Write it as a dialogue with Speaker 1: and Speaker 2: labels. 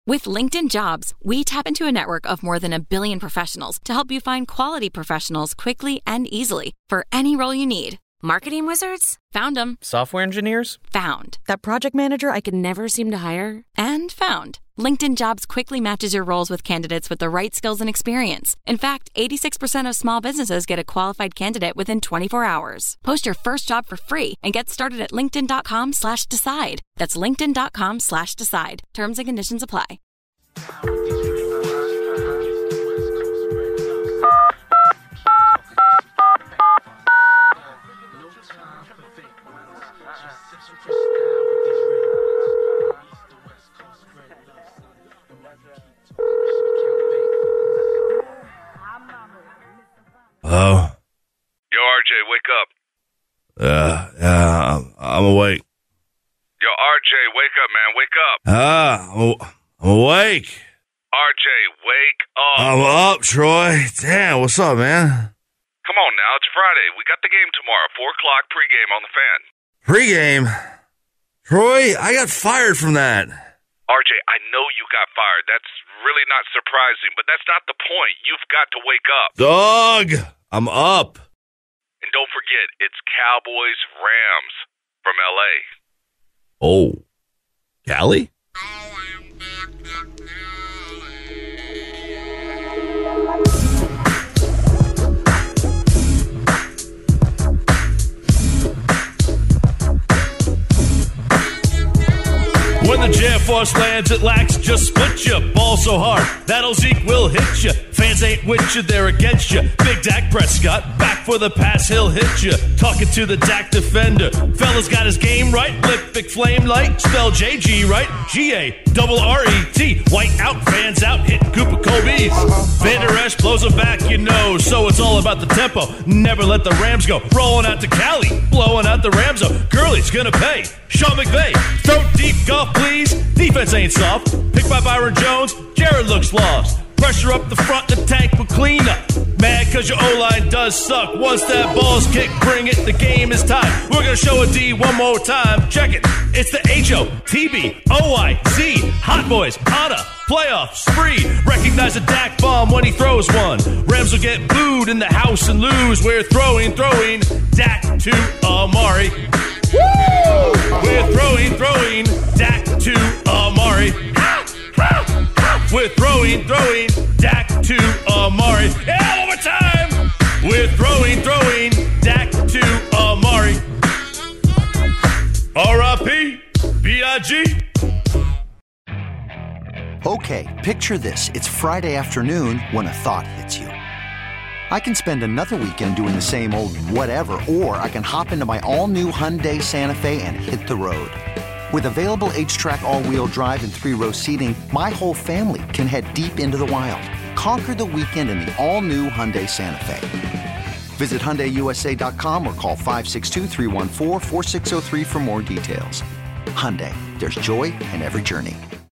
Speaker 1: With LinkedIn Jobs, we tap into a network of more than 1 billion professionals to help you find quality professionals quickly and easily for any role you need.
Speaker 2: Marketing wizards?
Speaker 1: Found them.
Speaker 3: Software engineers?
Speaker 1: Found.
Speaker 2: That project manager I could never seem to hire?
Speaker 1: And found. LinkedIn Jobs quickly matches your roles with candidates with the right skills and experience. In fact, 86% of small businesses get a qualified candidate within 24 hours. Post your first job for free and get started at linkedin.com/decide. That's linkedin.com/decide. Terms and conditions apply.
Speaker 4: Hello?
Speaker 5: Yo, RJ, wake up.
Speaker 4: I'm awake.
Speaker 5: Yo, RJ, wake up, man. Wake up.
Speaker 4: I'm awake.
Speaker 5: RJ, wake up.
Speaker 4: I'm up, Troy. Damn, what's up, man?
Speaker 5: Come on now, it's Friday. We got the game tomorrow, 4 o'clock pregame on the Fan.
Speaker 4: Pre-game? Troy, I got fired from that.
Speaker 5: RJ, I know you got fired. That's really not surprising, but that's not the point. You've got to wake up.
Speaker 4: Dog, I'm up.
Speaker 5: And don't forget, it's Cowboys-Rams from L.A.
Speaker 4: Oh, Cali?
Speaker 6: When the Jet Force lands, it lacks, just split ya. Ball so hard, that'll Zeke will hit ya. Fans ain't with you, they're against ya. Big Dak Prescott, back for the pass, he'll hit ya. Talking to the Dak defender. Fella's got his game right, Olympic flame light. Spell JG right, G-A-R-R-E-T. White out, fans out, hitting Cooper Kobe's. Van Der Esch blows him back, you know, so it's all about the tempo. Never let the Rams go. Rolling out to Cali, blowing out the Rams up. Gurley's gonna pay. Sean McVay, throw deep golf, please. Defense ain't soft. Picked by Byron Jones, Jared looks lost. Pressure up the front, the tank will clean up. Mad cause your O-line does suck. Once that ball's kicked, bring it, the game is tied. We're gonna show a D one more time. Check it, it's the H-O-T-B-O-I-Z. Hot Boys on a playoff spree. Recognize a Dak bomb when he throws one. Rams will get booed in the house and lose. We're throwing Dak to Amari. Woo! We're throwing Dak to Amari. We're throwing Dak to Amari. Yeah, overtime! We're throwing Dak to Amari. R.I.P. B.I.G.
Speaker 7: Okay, picture this. It's Friday afternoon when a thought hits you. I can spend another weekend doing the same old whatever, or I can hop into my all-new Hyundai Santa Fe and hit the road. With available H-Track all-wheel drive and 3-row seating, my whole family can head deep into the wild. Conquer the weekend in the all-new Hyundai Santa Fe. Visit HyundaiUSA.com or call 562-314-4603 for more details. Hyundai, there's joy in every journey.